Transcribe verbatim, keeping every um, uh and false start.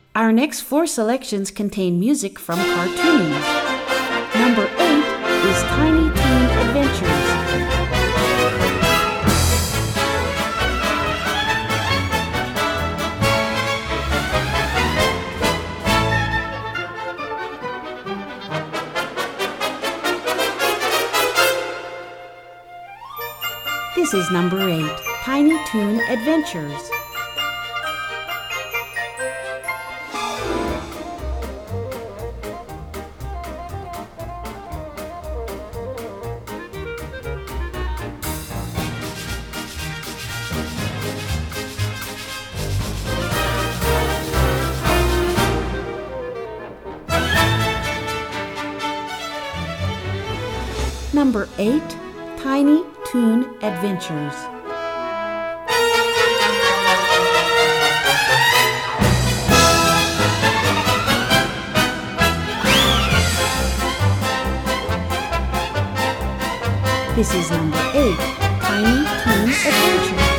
Our next four selections contain music from cartoons. Number eight is Tiny Toon Adventures. This is number eight, Tiny Toon Adventures. Number eight, Tiny Toon Adventures. This is number eight, Tiny Toon Adventures.